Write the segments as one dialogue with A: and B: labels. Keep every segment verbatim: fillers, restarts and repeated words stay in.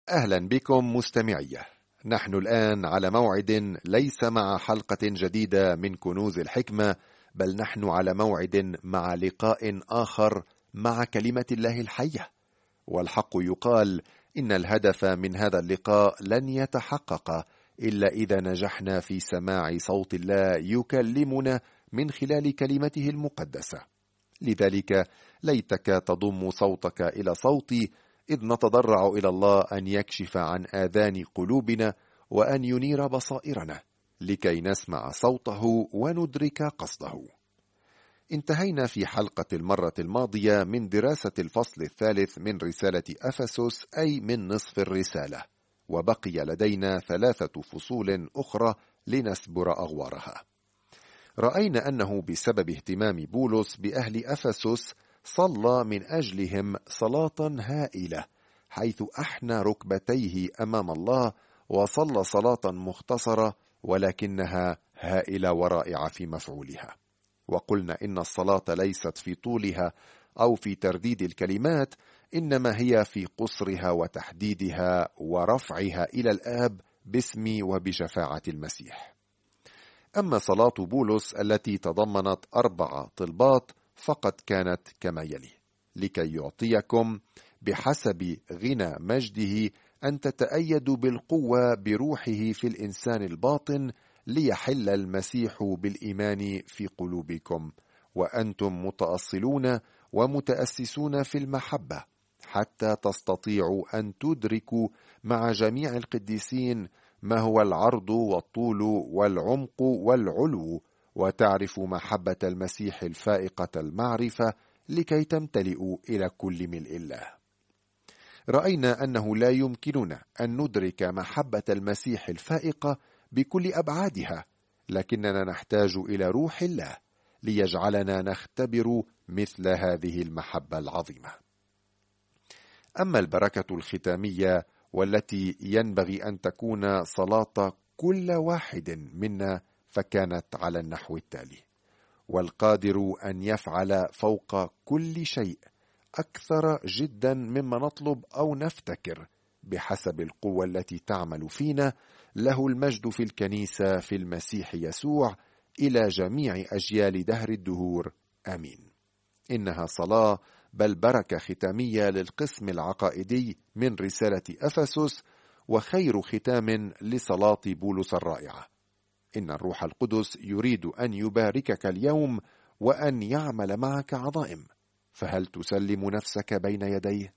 A: أهلا بكم مستمعية. نحن الآن على موعد ليس مع حلقة جديدة من كنوز الحكمة، بل نحن على موعد مع لقاء آخر مع كلمة الله الحية. والحق يقال إن الهدف من هذا اللقاء لن يتحقق إلا إذا نجحنا في سماع صوت الله يكلمنا من خلال كلمته المقدسة. لذلك ليتك تضم صوتك إلى صوتي، إذ نتضرع إلى الله أن يكشف عن آذان قلوبنا وأن ينير بصائرنا لكي نسمع صوته وندرك قصده. انتهينا في حلقة المرة الماضية من دراسة الفصل الثالث من رسالة أفسس، أي من نصف الرسالة، وبقي لدينا ثلاثة فصول أخرى لنسبر أغوارها. رأينا أنه بسبب اهتمام بولس بأهل أفسس صلى من أجلهم صلاة هائلة، حيث أحنى ركبتيه أمام الله وصلى صلاة مختصرة ولكنها هائلة ورائعة في مفعولها. وقلنا إن الصلاة ليست في طولها أو في ترديد الكلمات، إنما هي في قصرها وتحديدها ورفعها إلى الآب باسم وبشفاعة المسيح. أما صلاة بولس التي تضمنت أربع طلبات فقد كانت كما يلي: لكي يعطيكم بحسب غنى مجده أن تتأيدوا بالقوة بروحه في الإنسان الباطن، ليحل المسيح بالإيمان في قلوبكم، وأنتم متأصلون ومتأسسون في المحبة، حتى تستطيعوا أن تدركوا مع جميع القديسين ما هو العرض والطول والعمق والعلو، وتعرفوا محبة المسيح الفائقة المعرفة، لكي تمتلئوا إلى كل ملء الله. رأينا أنه لا يمكننا أن ندرك محبة المسيح الفائقة بكل أبعادها، لكننا نحتاج إلى روح الله ليجعلنا نختبر مثل هذه المحبة العظيمة. أما البركة الختامية والتي ينبغي أن تكون صلاة كل واحد منا، فكانت على النحو التالي: والقادر أن يفعل فوق كل شيء أكثر جدا مما نطلب أو نفتكر، بحسب القوة التي تعمل فينا، له المجد في الكنيسة في المسيح يسوع إلى جميع أجيال دهر الدهور، آمين. إنها صلاة بل بركة ختامية للقسم العقائدي من رسالة أفسس، وخير ختام لصلاة بولس الرائعة. إن الروح القدس يريد أن يباركك اليوم وأن يعمل معك عظائم، فهل تسلم نفسك بين يديه؟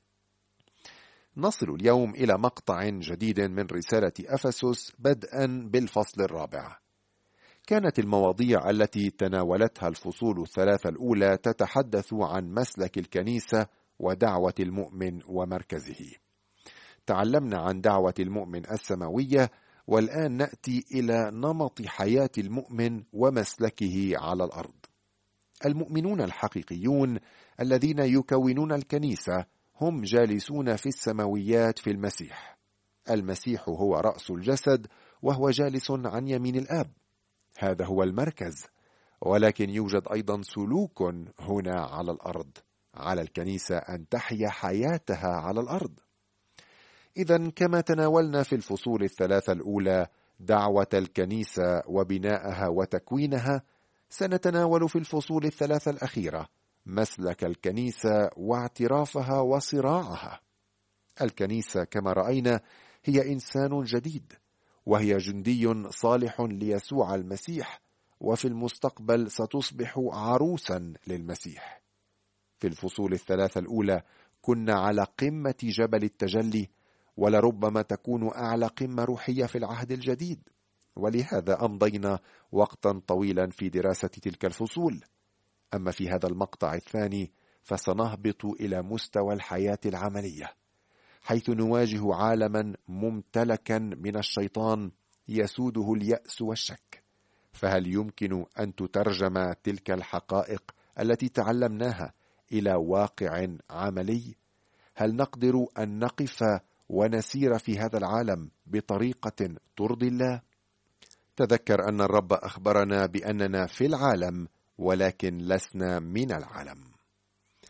A: نصل اليوم إلى مقطع جديد من رسالة أفسس بدءا بالفصل الرابع. كانت المواضيع التي تناولتها الفصول الثلاثة الأولى تتحدث عن مسلك الكنيسة ودعوة المؤمن ومركزه. تعلمنا عن دعوة المؤمن السماوية، والآن نأتي إلى نمط حياة المؤمن ومسلكه على الأرض. المؤمنون الحقيقيون الذين يكونون الكنيسة هم جالسون في السماويات في المسيح. المسيح هو رأس الجسد، وهو جالس عن يمين الآب. هذا هو المركز، ولكن يوجد أيضا سلوك هنا على الأرض، على الكنيسة أن تحيا حياتها على الأرض. إذن كما تناولنا في الفصول الثلاثة الأولى دعوة الكنيسة وبناءها وتكوينها، سنتناول في الفصول الثلاثة الأخيرة مسلك الكنيسة واعترافها وصراعها. الكنيسة كما رأينا هي إنسان جديد، وهي جندي صالح ليسوع المسيح، وفي المستقبل ستصبح عروسا للمسيح. في الفصول الثلاثة الأولى كنا على قمة جبل التجلي، ولربما تكون أعلى قمة روحية في العهد الجديد، ولهذا أمضينا وقتا طويلا في دراسة تلك الفصول. أما في هذا المقطع الثاني فسنهبط إلى مستوى الحياة العملية، حيث نواجه عالما ممتلكا من الشيطان يسوده اليأس والشك. فهل يمكن أن تترجم تلك الحقائق التي تعلمناها إلى واقع عملي؟ هل نقدر أن نقف ونسير في هذا العالم بطريقة ترضي الله؟ تذكر أن الرب أخبرنا بأننا في العالم ولكن لسنا من العالم.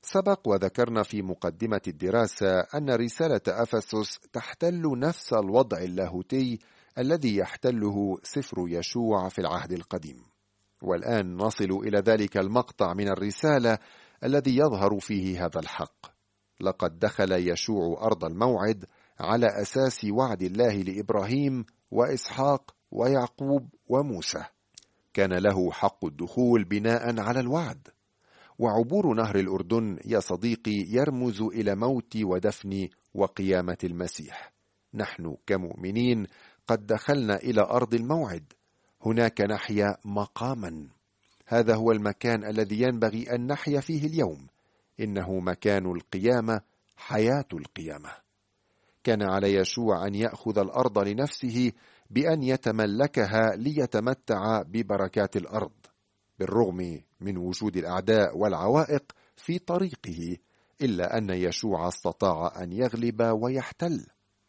A: سبق وذكرنا في مقدمة الدراسة أن رسالة أفسس تحتل نفس الوضع اللاهوتي الذي يحتله سفر يشوع في العهد القديم. والآن نصل إلى ذلك المقطع من الرسالة الذي يظهر فيه هذا الحق. لقد دخل يشوع أرض الموعد على أساس وعد الله لإبراهيم وإسحاق ويعقوب وموسى. كان له حق الدخول بناء على الوعد. وعبور نهر الأردن يا صديقي يرمز إلى موت ودفن وقيامة المسيح. نحن كمؤمنين قد دخلنا إلى أرض الموعد. هناك نحيا مقاما. هذا هو المكان الذي ينبغي أن نحيا فيه اليوم. إنه مكان القيامة، حياة القيامة. كان على يشوع أن يأخذ الأرض لنفسه بأن يتملكها ليتمتع ببركات الأرض، بالرغم من وجود الأعداء والعوائق في طريقه، إلا أن يشوع استطاع أن يغلب ويحتل.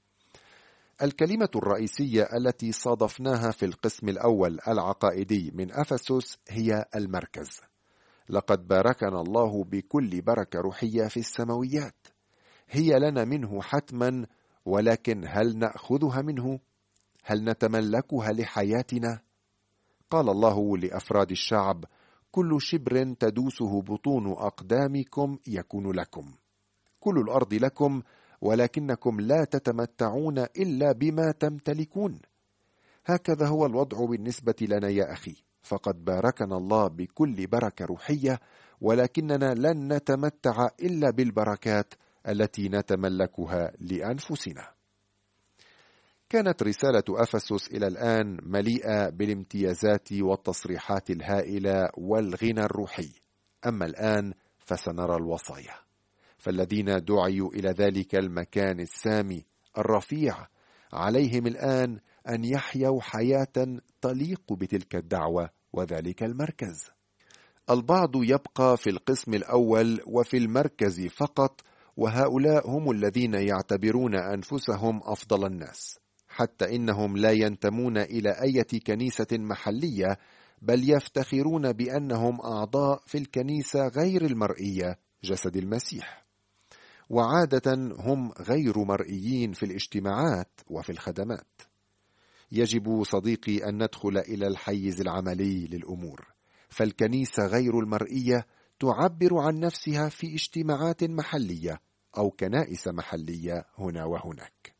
A: الكلمة الرئيسية التي صادفناها في القسم الأول العقائدي من أفسس هي المركز. لقد باركنا الله بكل بركة روحية في السماويات. هي لنا منه حتما، ولكن هل نأخذها منه؟ هل نتملكها لحياتنا؟ قال الله لأفراد الشعب: كل شبر تدوسه بطون أقدامكم يكون لكم. كل الأرض لكم، ولكنكم لا تتمتعون إلا بما تمتلكون. هكذا هو الوضع بالنسبة لنا يا أخي. فقد باركنا الله بكل بركة روحية، ولكننا لن نتمتع إلا بالبركات التي نتملكها لأنفسنا. كانت رسالة أفسس إلى الآن مليئة بالامتيازات والتصريحات الهائلة والغنى الروحي. أما الآن فسنرى الوصايا. فالذين دعيوا إلى ذلك المكان السامي الرفيع عليهم الآن أن يحيوا حياة تليق بتلك الدعوة وذلك المركز. البعض يبقى في القسم الأول وفي المركز فقط، وهؤلاء هم الذين يعتبرون أنفسهم أفضل الناس، حتى إنهم لا ينتمون إلى أي كنيسة محلية، بل يفتخرون بأنهم أعضاء في الكنيسة غير المرئية، جسد المسيح. وعادة هم غير مرئيين في الاجتماعات وفي الخدمات. يجب صديقي أن ندخل إلى الحيز العملي للأمور. فالكنيسة غير المرئية تعبر عن نفسها في اجتماعات محلية أو كنائس محلية هنا وهناك.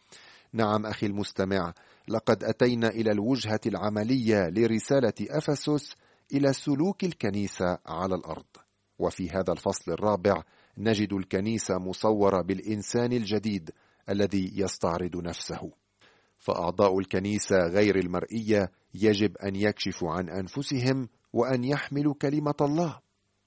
A: نعم أخي المستمع، لقد أتينا إلى الوجهة العملية لرسالة أفسس إلى سلوك الكنيسة على الأرض. وفي هذا الفصل الرابع نجد الكنيسة مصورة بالإنسان الجديد الذي يستعرض نفسه. فأعضاء الكنيسة غير المرئية يجب أن يكشفوا عن أنفسهم وأن يحملوا كلمة الله.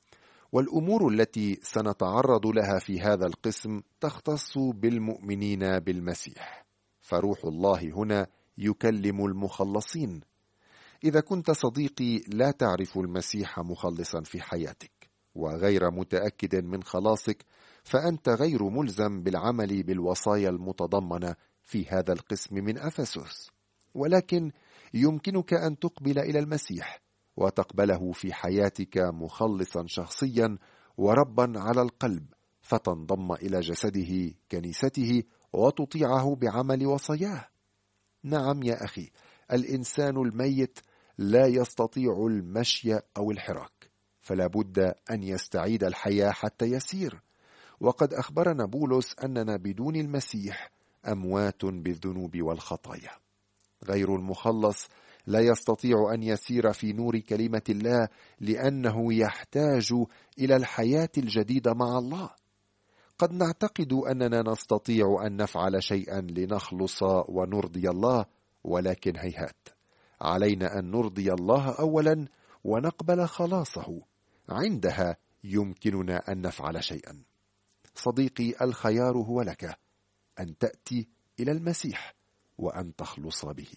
A: والأمور التي سنتعرض لها في هذا القسم تختص بالمؤمنين بالمسيح. فروح الله هنا يكلم المخلصين. إذا كنت صديقي لا تعرف المسيح مخلصا في حياتك وغير متأكد من خلاصك، فأنت غير ملزم بالعمل بالوصايا المتضمنة في هذا القسم من أفسس، ولكن يمكنك أن تقبل إلى المسيح وتقبله في حياتك مخلصا شخصيا وربا على القلب، فتنضم إلى جسده كنيسته وتطيعه بعمل وصاياه. نعم يا أخي، الإنسان الميت لا يستطيع المشي أو الحراك، فلا بد أن يستعيد الحياة حتى يسير. وقد أخبرنا بولس أننا بدون المسيح أموات بالذنوب والخطايا. غير المخلص لا يستطيع أن يسير في نور كلمة الله، لأنه يحتاج إلى الحياة الجديدة مع الله. قد نعتقد أننا نستطيع أن نفعل شيئا لنخلص ونرضي الله، ولكن هيهات. علينا أن نرضي الله أولا ونقبل خلاصه، عندها يمكننا أن نفعل شيئا. صديقي، الخيار هو لك أن تأتي إلى المسيح وأن تخلص به.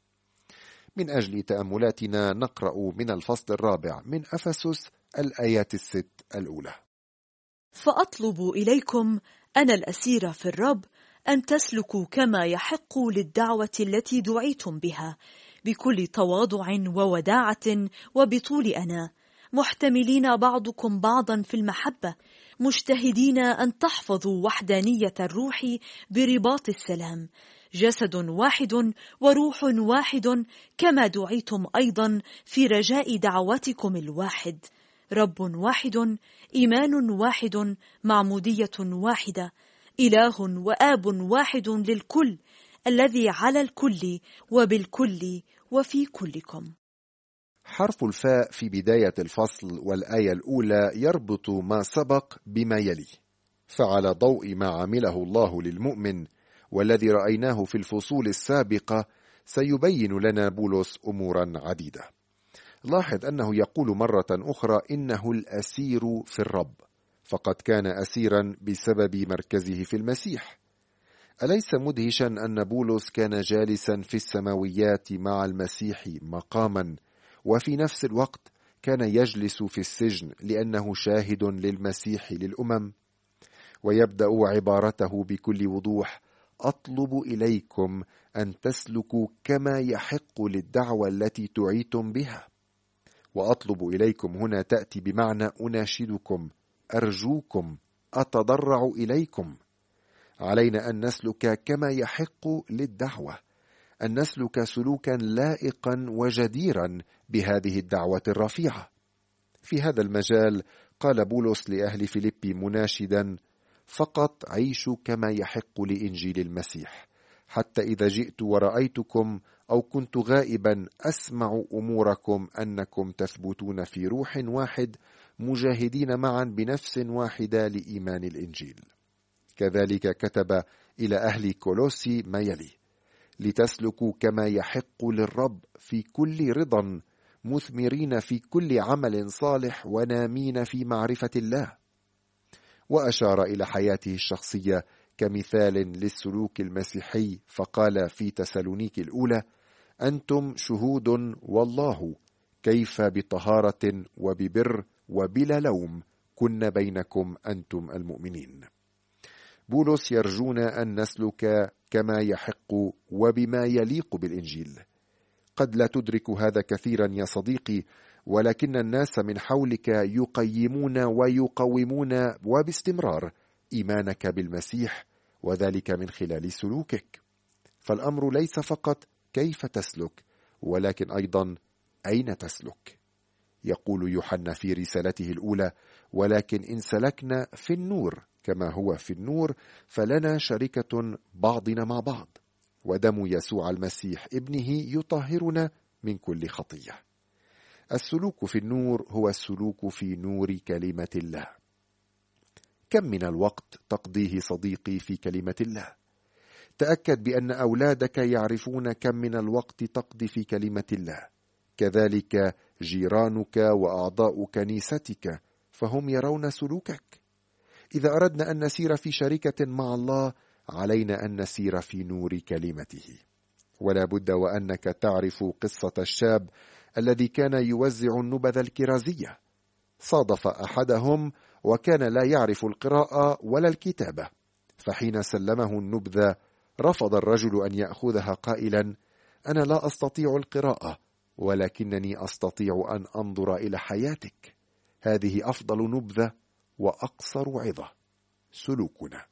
A: من أجل تأملاتنا نقرأ من الفصل الرابع من أفسس الآيات الست الأولى.
B: فأطلب إليكم أنا الأسير في الرب أن تسلكوا كما يحق للدعوة التي دعيتم بها، بكل تواضع ووداعة وبطول أنا، محتملين بعضكم بعضا في المحبة، مجتهدين أن تحفظوا وحدانية الروح برباط السلام، جسد واحد وروح واحد، كما دعيتم أيضا في رجاء دعوتكم الواحد، رب واحد، إيمان واحد، معمودية واحدة، إله وآب واحد للكل، الذي على الكل وبالكل وفي كلكم.
A: حرف الفاء في بداية الفصل والآية الأولى يربط ما سبق بما يلي، فعلى ضوء ما عمله الله للمؤمن والذي رأيناه في الفصول السابقة سيبين لنا بولس أمورا عديدة. لاحظ أنه يقول مرة أخرى إنه الأسير في الرب، فقد كان أسيرا بسبب مركزه في المسيح. أليس مدهشا أن بولس كان جالسا في السماويات مع المسيح مقاما، وفي نفس الوقت كان يجلس في السجن لأنه شاهد للمسيح للأمم؟ ويبدأ عبارته بكل وضوح: أطلب إليكم أن تسلكوا كما يحق للدعوة التي دعيتم بها. وأطلب إليكم هنا تأتي بمعنى أناشدكم، أرجوكم، أتضرع إليكم. علينا أن نسلك كما يحق للدعوة، أن نسلك سلوكا لائقا وجديرا بهذه الدعوة الرفيعة. في هذا المجال قال بولس لأهل فيليبي مناشدا: فقط عيشوا كما يحق لإنجيل المسيح، حتى إذا جئت ورأيتكم أو كنت غائبا أسمع أموركم أنكم تثبتون في روح واحد، مجاهدين معا بنفس واحدة لإيمان الإنجيل. كذلك كتب إلى أهل كولوسي ما يلي: لتسلكوا كما يحق للرب في كل رضا، مثمرين في كل عمل صالح، ونامين في معرفة الله. وأشار إلى حياته الشخصية كمثال للسلوك المسيحي، فقال في تسالونيك الأولى: أنتم شهود والله كيف بطهارة وببر وبلا لوم كن بينكم أنتم المؤمنين. بولس يرجونا أن نسلك كما يحق وبما يليق بالإنجيل. قد لا تدرك هذا كثيرا يا صديقي، ولكن الناس من حولك يقيمون ويقومون وباستمرار إيمانك بالمسيح، وذلك من خلال سلوكك. فالأمر ليس فقط كيف تسلك، ولكن أيضا أين تسلك. يقول يوحنا في رسالته الأولى: ولكن إن سلكنا في النور كما هو في النور فلنا شركة بعضنا مع بعض، ودم يسوع المسيح ابنه يطهرنا من كل خطية. السلوك في النور هو السلوك في نور كلمة الله. كم من الوقت تقضيه صديقي في كلمة الله؟ تأكد بأن أولادك يعرفون كم من الوقت تقضي في كلمة الله، كذلك جيرانك وأعضاء كنيستك، فهم يرون سلوكك. إذا أردنا أن نسير في شركة مع الله، علينا أن نسير في نور كلمته. ولا بد وأنك تعرف قصة الشاب الذي كان يوزع النبذ الكرازية. صادف أحدهم وكان لا يعرف القراءة ولا الكتابة، فحين سلمه النبذة رفض الرجل أن يأخذها قائلا: أنا لا أستطيع القراءة، ولكنني أستطيع أن أنظر إلى حياتك. هذه أفضل نبذة وأقصر عظة. سلوكنا.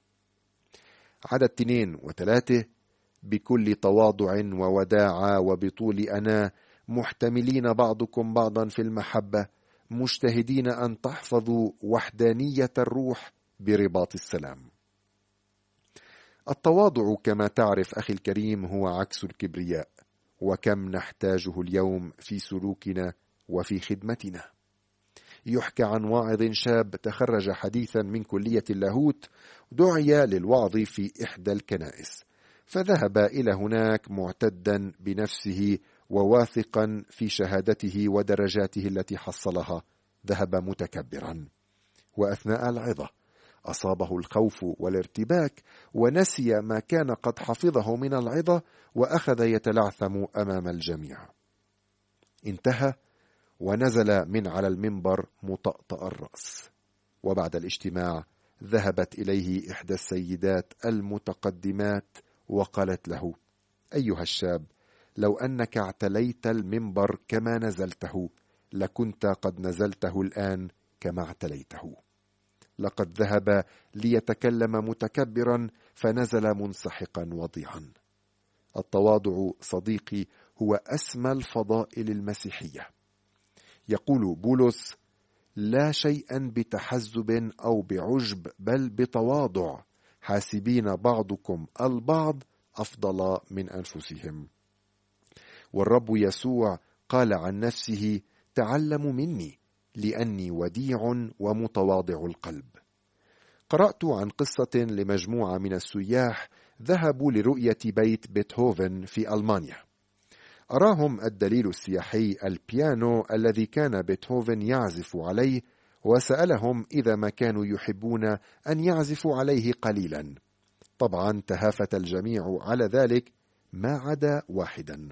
A: عدد اثنين وثلاثة: بكل تواضع ووداعة وبطول أنا، محتملين بعضكم بعضا في المحبة، مجتهدين أن تحفظوا وحدانية الروح برباط السلام. التواضع كما تعرف أخي الكريم هو عكس الكبرياء، وكم نحتاجه اليوم في سلوكنا وفي خدمتنا. يحكى عن واعظ شاب تخرج حديثا من كلية اللاهوت، دعي للوعظ في إحدى الكنائس، فذهب إلى هناك معتدا بنفسه وواثقا في شهادته ودرجاته التي حصلها. ذهب متكبرا، وأثناء العظة أصابه الخوف والارتباك، ونسي ما كان قد حفظه من العظة، وأخذ يتلعثم أمام الجميع. انتهى ونزل من على المنبر مطأطأ الرأس. وبعد الاجتماع ذهبت إليه إحدى السيدات المتقدمات وقالت له: أيها الشاب، لو أنك اعتليت المنبر كما نزلته، لكنت قد نزلته الآن كما اعتليته. لقد ذهب ليتكلم متكبرا فنزل منسحقا وضيعا. التواضع صديقي هو أسمى الفضائل المسيحية. يقول بولس: لا شيئا بتحزب أو بعجب، بل بتواضع، حاسبين بعضكم البعض أفضل من أنفسهم. والرب يسوع قال عن نفسه: تعلموا مني لأني وديع ومتواضع القلب. قرأت عن قصة لمجموعة من السياح ذهبوا لرؤية بيت بيتهوفن في ألمانيا. أراهم الدليل السياحي البيانو الذي كان بيتهوفن يعزف عليه، وسألهم إذا ما كانوا يحبون أن يعزفوا عليه قليلا. طبعا تهافت الجميع على ذلك ما عدا واحدا،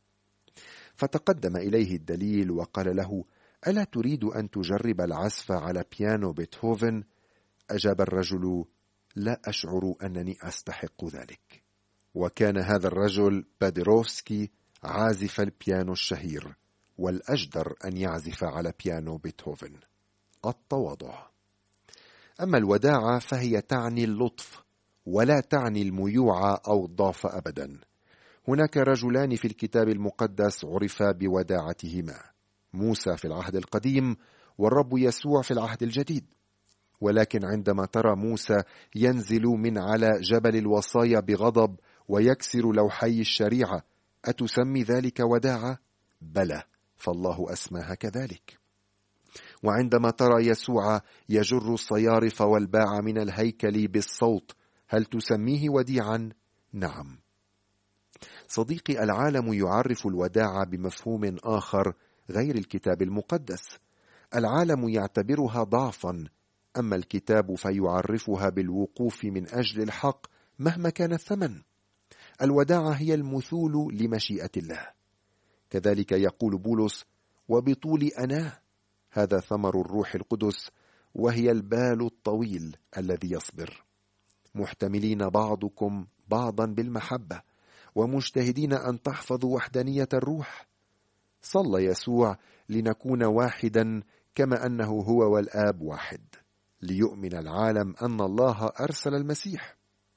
A: فتقدم إليه الدليل وقال له: ألا تريد أن تجرب العزف على بيانو بيتهوفن؟ أجاب الرجل: لا أشعر أنني أستحق ذلك. وكان هذا الرجل باديروفسكي عازف البيانو الشهير، والأجدر أن يعزف على بيانو بيتهوفن. التواضع. أما الوداعة فهي تعني اللطف، ولا تعني الميوعة أو الضعف أبدا. هناك رجلان في الكتاب المقدس عرفا بوداعتهما: موسى في العهد القديم، والرب يسوع في العهد الجديد. ولكن عندما ترى موسى ينزل من على جبل الوصايا بغضب ويكسر لوحي الشريعة، أتسمي ذلك وداعة؟ بلى، فالله أسماها كذلك. وعندما ترى يسوع يجر الصيارف والباع من الهيكل بالصوت، هل تسميه وديعا؟ نعم. صديقي، العالم يعرف الوداعة بمفهوم آخر غير الكتاب المقدس. العالم يعتبرها ضعفا، أما الكتاب فيعرفها بالوقوف من أجل الحق مهما كان الثمن. الوداعة هي المثول لمشيئة الله. كذلك يقول بولس: وبطول أناه، هذا ثمر الروح القدس، وهي البال الطويل الذي يصبر، محتملين بعضكم بعضا بالمحبة، ومجتهدين أن تحفظوا وحدانية الروح. صلى يسوع لنكون واحدا كما أنه هو والآب واحد، ليؤمن العالم أن الله أرسل المسيح.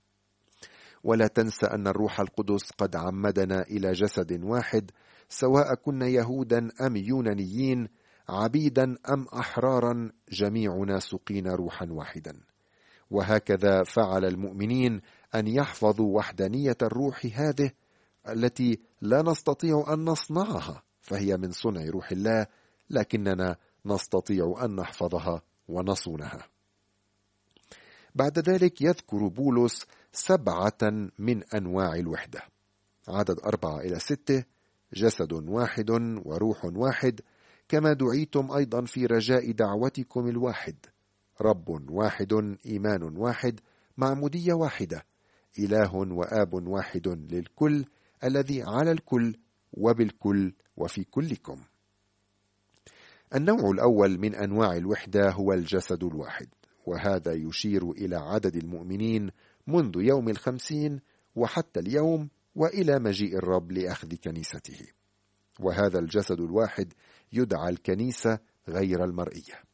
A: ولا تنسى أن الروح القدس قد عمدنا إلى جسد واحد، سواء كنا يهودا أم يونانيين، عبيدا أم أحرارا، جميعنا سقين روحا واحدا. وهكذا فعل المؤمنين أن يحفظوا وحدانية الروح هذه التي لا نستطيع أن نصنعها، فهي من صنع روح الله، لكننا نستطيع أن نحفظها ونصونها. بعد ذلك يذكر بولس سبعة من أنواع الوحدة. عدد أربعة إلى ستة: جسد واحد وروح واحد، كما دعيتم أيضا في رجاء دعوتكم الواحد، رب واحد، إيمان واحد، معمودية واحدة، إله وآب واحد للكل، الذي على الكل وبالكل وفي كلكم. النوع الأول من أنواع الوحدة هو الجسد الواحد، وهذا يشير إلى عدد المؤمنين منذ يوم الخمسين وحتى اليوم وإلى مجيء الرب لأخذ كنيسته. وهذا الجسد الواحد يدعى الكنيسة غير المرئية.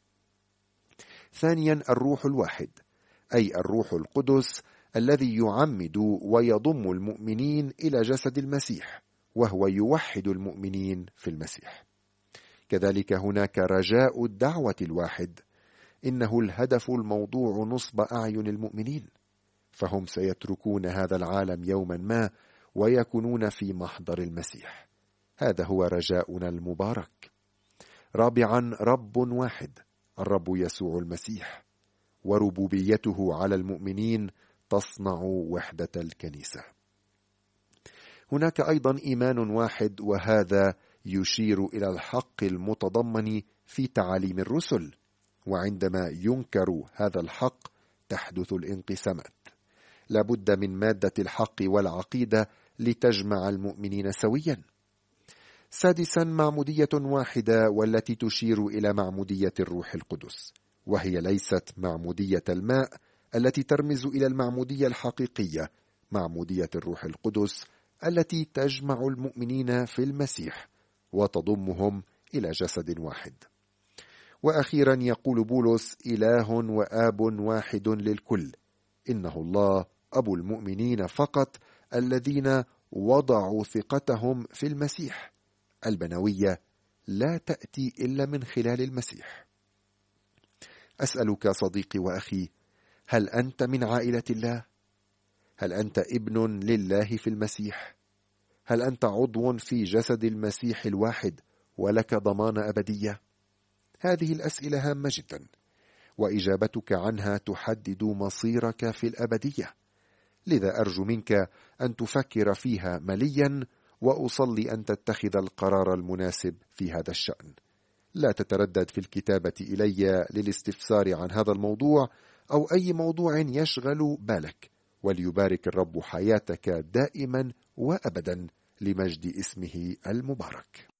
A: ثانيا، الروح الواحد، أي الروح القدس الذي يعمد ويضم المؤمنين إلى جسد المسيح، وهو يوحد المؤمنين في المسيح. كذلك هناك رجاء الدعوة الواحد، إنه الهدف الموضوع نصب أعين المؤمنين، فهم سيتركون هذا العالم يوما ما ويكونون في محضر المسيح. هذا هو رجاؤنا المبارك. رابعا، رب واحد، الرب يسوع المسيح، وربوبيته على المؤمنين تصنع وحدة الكنيسة. هناك أيضا إيمان واحد، وهذا يشير إلى الحق المتضمن في تعاليم الرسل، وعندما ينكر هذا الحق تحدث الانقسامات. لابد من مادة الحق والعقيدة لتجمع المؤمنين سويا. سادسا، معمودية واحدة، والتي تشير إلى معمودية الروح القدس، وهي ليست معمودية الماء التي ترمز إلى المعمودية الحقيقية، معمودية الروح القدس التي تجمع المؤمنين في المسيح وتضمهم إلى جسد واحد. وأخيرا يقول بولس: إله وآب واحد للكل، إنه الله أبو المؤمنين فقط الذين وضعوا ثقتهم في المسيح. البنوية لا تأتي إلا من خلال المسيح. أسألك صديقي وأخي، هل أنت من عائلة الله؟ هل أنت ابن لله في المسيح؟ هل أنت عضو في جسد المسيح الواحد ولك ضمان أبدية؟ هذه الأسئلة هامة جدا، وإجابتك عنها تحدد مصيرك في الأبدية. لذا أرجو منك أن تفكر فيها مليا، وأصلي أن تتخذ القرار المناسب في هذا الشأن. لا تتردد في الكتابة إلي للاستفسار عن هذا الموضوع أو أي موضوع يشغل بالك، وليبارك الرب حياتك دائما وأبدا لمجد اسمه المبارك.